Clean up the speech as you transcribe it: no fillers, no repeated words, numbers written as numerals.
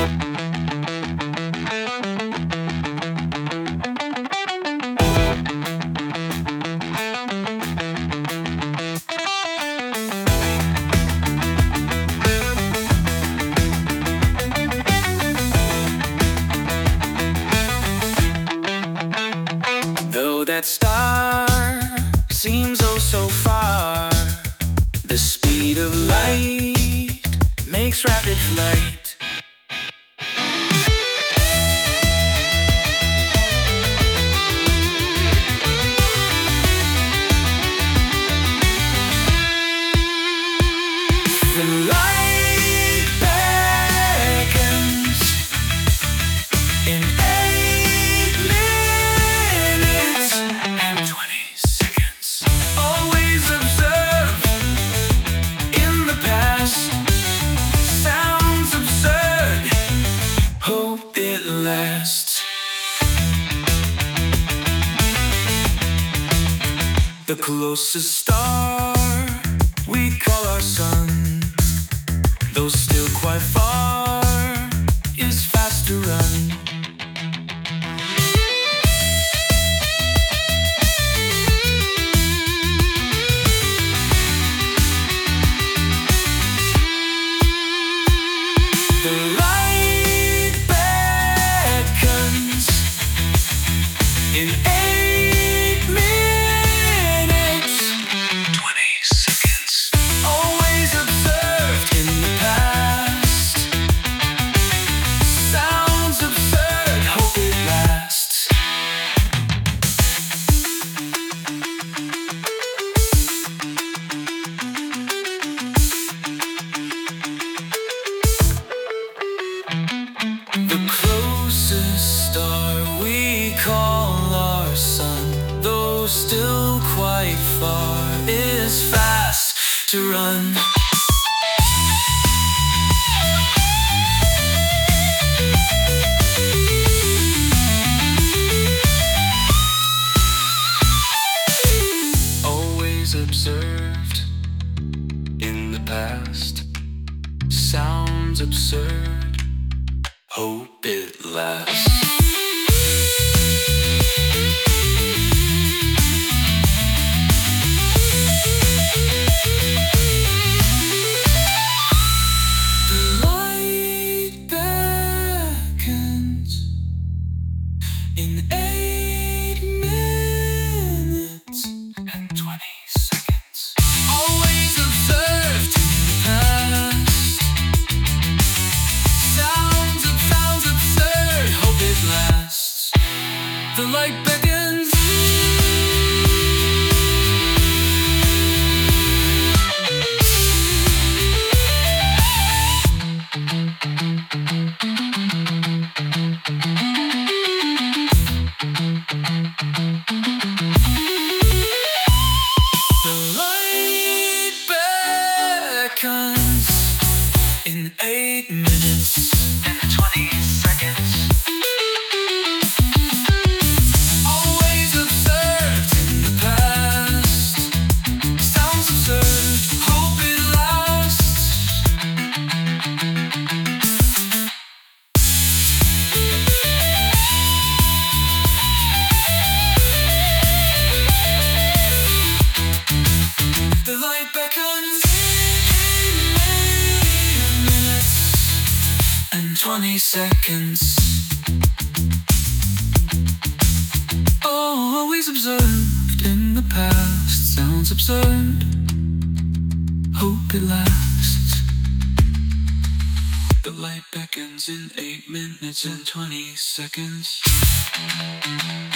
Though that star seems oh so far, the speed of light makes rapid flight. The light beckons in 8 minutes and 20 seconds. Always observe in the past. Sounds absurd, hope it lasts. The closest star we call our sun, though still quite far, is fast to run. The light beckons in 8 minutes, 20 seconds. Always observed in the past. Sounds absurd, hope it lasts. The closest star we call our sun, though still quite far, is fast to run. Always observed in the past. Sounds absurd, hope it lasts. The light beckons in 8 minutes and 20 seconds. Always observed in the past. Sounds absurd, hope it lasts. The light beckons. The light beckons in 8 minutes and 20 seconds. Always observed in the past. Sounds absurd, hope it lasts. The light beckons in 8 minutes and 20 seconds. Always observed in the past. Sounds absurd, hope it lasts. The light beckons in 8 minutes and 20 seconds.